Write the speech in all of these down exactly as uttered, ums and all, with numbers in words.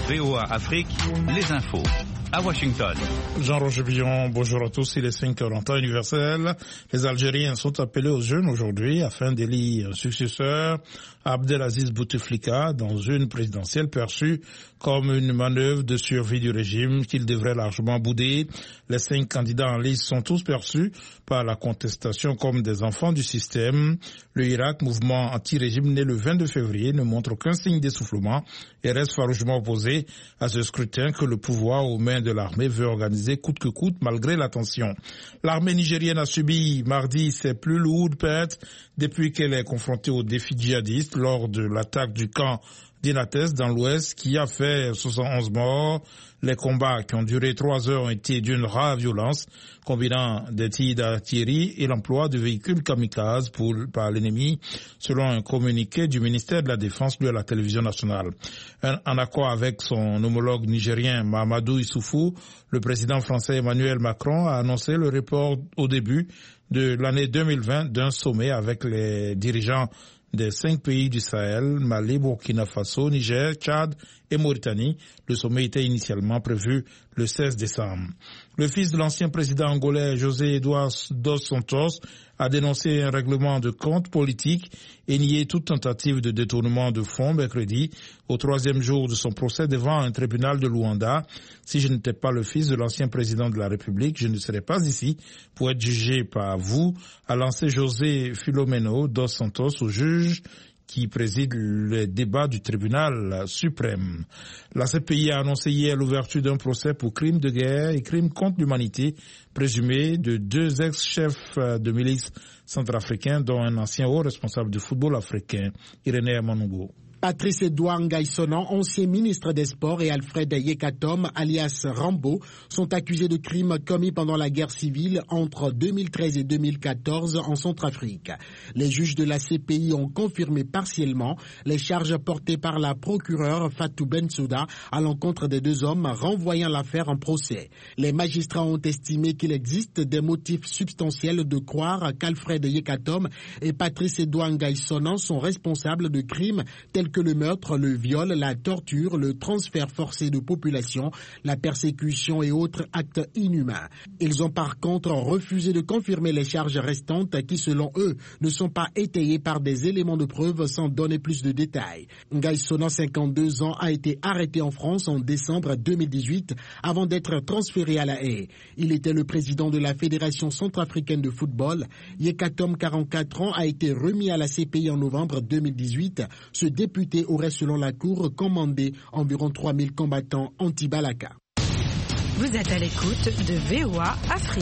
V O A Afrique, les infos. À Washington. Jean-Roger Billon, bonjour à tous. Il est cinq heures en temps universel. Les Algériens sont appelés aux urnes aujourd'hui afin d'élire un successeur à Abdelaziz Bouteflika dans une présidentielle perçue comme une manœuvre de survie du régime qu'il devrait largement bouder. Les cinq candidats en liste sont tous perçus par la contestation comme des enfants du système. Le Irak, mouvement anti-régime né le vingt-deux février, ne montre aucun signe d'essoufflement et reste farouchement opposé à ce scrutin que le pouvoir aux mains de l'armée veut organiser coûte que coûte malgré la tension. L'armée nigérienne a subi mardi ses plus lourdes pertes depuis qu'elle est confrontée aux défis djihadistes lors de l'attaque du camp d'Inates dans l'ouest qui a fait soixante et onze morts. Les combats qui ont duré trois heures ont été d'une rare violence, combinant des tirs d'artillerie et l'emploi de véhicules kamikazes pour, par l'ennemi, selon un communiqué du ministère de la Défense lu à la télévision nationale. Un, en accord avec son homologue nigérien Mahamadou Issoufou, le président français Emmanuel Macron a annoncé le report au début de l'année deux mille vingt d'un sommet avec les dirigeants des cinq pays du Sahel, Mali, Burkina Faso, Niger, Tchad et Mauritanie. Le sommet était initialement prévu le seize décembre. Le fils de l'ancien président angolais José Eduardo dos Santos a dénoncé un règlement de compte politique et nié toute tentative de détournement de fonds mercredi au troisième jour de son procès devant un tribunal de Luanda. Si je n'étais pas le fils de l'ancien président de la République, je ne serais pas ici pour être jugé par vous, a lancé José Filomeno dos Santos au juge qui préside le débat du tribunal suprême. La C P I a annoncé hier l'ouverture d'un procès pour crimes de guerre et crimes contre l'humanité présumés de deux ex-chefs de milice centrafricains, dont un ancien haut responsable du football africain, Irénée Amanougo. Patrice Edouard Ngaïsonan, ancien ministre des Sports, et Alfred Yekatom, alias Rambo, sont accusés de crimes commis pendant la guerre civile entre deux mille treize et deux mille quatorze en Centrafrique. Les juges de la C P I ont confirmé partiellement les charges portées par la procureure Fatou Bensouda à l'encontre des deux hommes, renvoyant l'affaire en procès. Les magistrats ont estimé qu'il existe des motifs substantiels de croire qu'Alfred Yekatom et Patrice Edouard Ngaïsonan sont responsables de crimes tels que le meurtre, le viol, la torture, le transfert forcé de population, la persécution et autres actes inhumains. Ils ont par contre refusé de confirmer les charges restantes qui, selon eux, ne sont pas étayées par des éléments de preuve sans donner plus de détails. Ngaïsonan, cinquante-deux ans, a été arrêté en France en décembre deux mille dix-huit avant d'être transféré à La Haye. Il était le président de la Fédération centrafricaine de football. Yekatom, quarante-quatre ans, a été remis à la C P I en novembre deux mille dix-huit. Ce député aurait, selon la Cour, commandé environ trois mille combattants anti-Balaka. Vous êtes à l'écoute de V O A Afrique.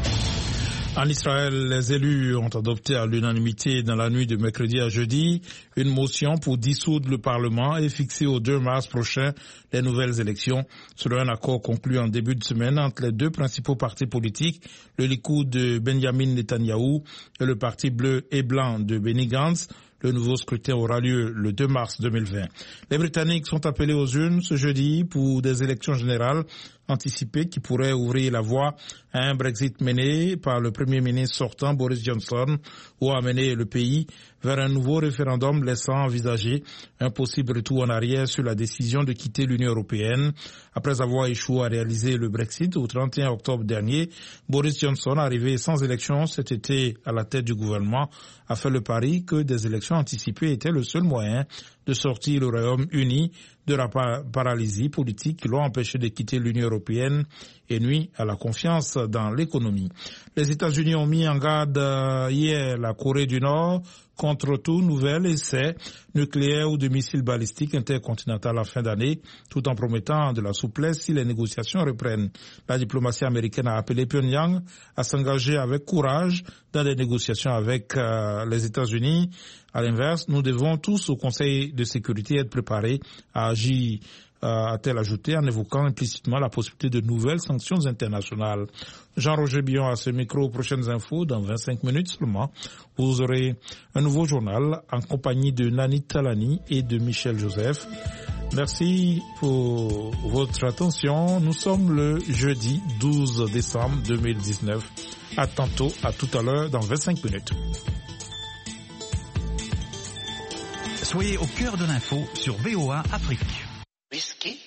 En Israël, les élus ont adopté à l'unanimité dans la nuit de mercredi à jeudi une motion pour dissoudre le Parlement et fixer au deux mars prochain les nouvelles élections, selon un accord conclu en début de semaine entre les deux principaux partis politiques, le Likoud de Benjamin Netanyahou et le Parti bleu et blanc de Benny Gantz. Le nouveau scrutin aura lieu le deux mars deux mille vingt. Les Britanniques sont appelés aux urnes ce jeudi pour des élections générales anticipées qui pourraient ouvrir la voie à un Brexit mené par le Premier ministre sortant Boris Johnson ou amener le pays vers un nouveau référendum laissant envisager un possible retour en arrière sur la décision de quitter l'Union européenne. Après avoir échoué à réaliser le Brexit au trente et un octobre dernier, Boris Johnson, arrivé sans élection cet été à la tête du gouvernement, a fait le pari que des élections anticipées étaient le seul moyen de sortir le Royaume-Uni de la paralysie politique qui l'ont empêché de quitter l'Union européenne et nuit à la confiance dans l'économie. Les États-Unis ont mis en garde hier la Corée du Nord contre tout nouvel essai nucléaire ou de missiles balistiques intercontinental en fin d'année, tout en promettant de la souplesse si les négociations reprennent. La diplomatie américaine a appelé Pyongyang à s'engager avec courage dans des négociations avec euh, les États-Unis. À l'inverse, nous devons tous au Conseil de sécurité être préparés à agir, euh, a-t-elle ajouté en évoquant implicitement la possibilité de nouvelles sanctions internationales. Jean-Roger Billon à ce micro, prochaines infos dans vingt-cinq minutes seulement. Vous aurez un nouveau journal en compagnie de Nani Talani et de Michel Joseph. Merci pour votre attention. Nous sommes le jeudi douze décembre deux mille dix-neuf. À tantôt, à tout à l'heure dans vingt-cinq minutes. Soyez au cœur de l'info sur V O A Afrique. Whisky,